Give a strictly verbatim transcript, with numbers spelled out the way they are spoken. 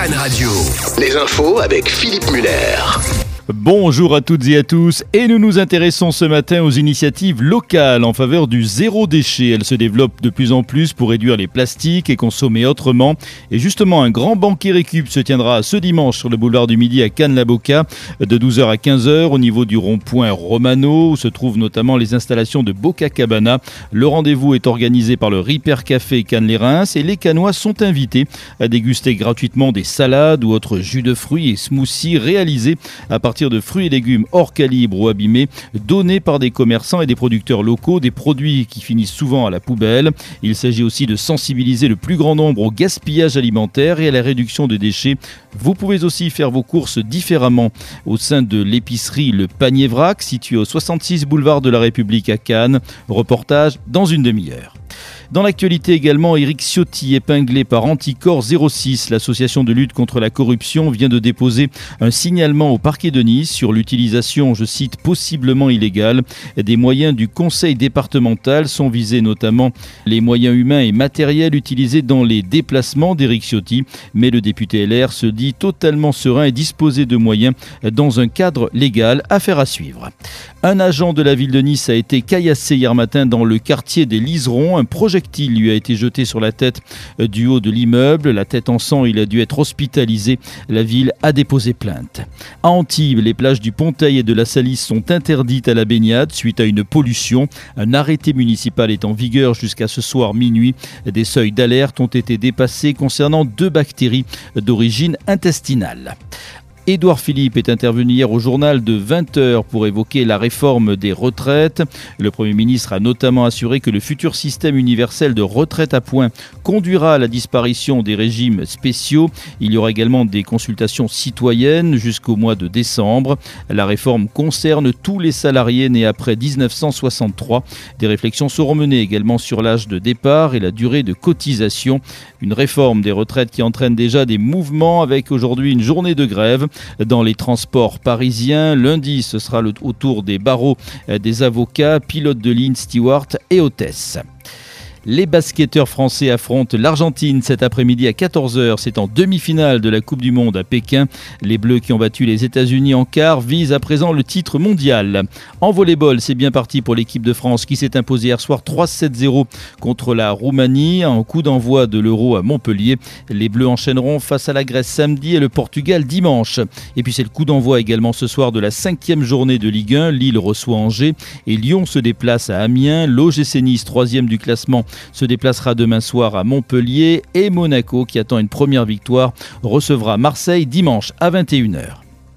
Cannes Radio. Les infos avec Philippe Muller. Bonjour à toutes et à tous, et nous nous intéressons ce matin aux initiatives locales en faveur du zéro déchet. Elles se développent de plus en plus pour réduire les plastiques et consommer autrement. Et justement, un grand banquet récup se tiendra ce dimanche sur le boulevard du Midi à Cannes-la-Boca de douze heures à quinze heures au niveau du rond-point Romano où se trouvent notamment les installations de Boca Cabana. Le rendez-vous est organisé par le Ripper Café Cannes-les-Reims et les Cannois sont invités à déguster gratuitement des salades ou autres jus de fruits et smoothies réalisés à partir de fruits et légumes hors calibre ou abîmés, donnés par des commerçants et des producteurs locaux, des produits qui finissent souvent à la poubelle. Il s'agit aussi de sensibiliser le plus grand nombre au gaspillage alimentaire et à la réduction des déchets. Vous pouvez aussi faire vos courses différemment au sein de l'épicerie Le Panier Vrac, située au soixante-six boulevard de la République à Cannes. Reportage dans une demi-heure. Dans l'actualité également, Éric Ciotti, épinglé par Anticorps zéro six, l'association de lutte contre la corruption, vient de déposer un signalement au parquet de Nice sur l'utilisation, je cite, possiblement illégale des moyens du conseil départemental. Sont visés notamment les moyens humains et matériels utilisés dans les déplacements d'Éric Ciotti. Mais le député L R se dit totalement serein et disposé de moyens dans un cadre légal. Affaire à suivre. Un agent de la ville de Nice a été caillassé hier matin dans le quartier des Liserons. Un projectile lui a été jeté sur la tête du haut de l'immeuble. La tête en sang, il a dû être hospitalisé. La ville a déposé plainte. À Antibes, les plages du Ponteil et de la Salisse sont interdites à la baignade suite à une pollution. Un arrêté municipal est en vigueur jusqu'à ce soir minuit. Des seuils d'alerte ont été dépassés concernant deux bactéries d'origine intestinale. Édouard Philippe est intervenu hier au journal de vingt heures pour évoquer la réforme des retraites. Le Premier ministre a notamment assuré que le futur système universel de retraite à points conduira à la disparition des régimes spéciaux. Il y aura également des consultations citoyennes jusqu'au mois de décembre. La réforme concerne tous les salariés nés après dix-neuf cent soixante-trois. Des réflexions seront menées également sur l'âge de départ et la durée de cotisation. Une réforme des retraites qui entraîne déjà des mouvements avec aujourd'hui une journée de grève dans les transports parisiens. Lundi, ce sera le, au tour des barreaux, des avocats, pilotes de ligne, stewards et hôtesses. Les basketteurs français affrontent l'Argentine cet après-midi à quatorze heures. C'est en demi-finale de la Coupe du Monde à Pékin. Les Bleus qui ont battu les États-Unis en quart visent à présent le titre mondial. En volleyball, c'est bien parti pour l'équipe de France qui s'est imposée hier soir trois sept zéro contre la Roumanie. En coup d'envoi de l'Euro à Montpellier. Les Bleus enchaîneront face à la Grèce samedi et le Portugal dimanche. Et puis c'est le coup d'envoi également ce soir de la cinquième journée de Ligue un. Lille reçoit Angers et Lyon se déplace à Amiens. L'O G C Nice, troisième du classement, se déplacera demain soir à Montpellier et Monaco, qui attend une première victoire, recevra Marseille dimanche à vingt et une heures.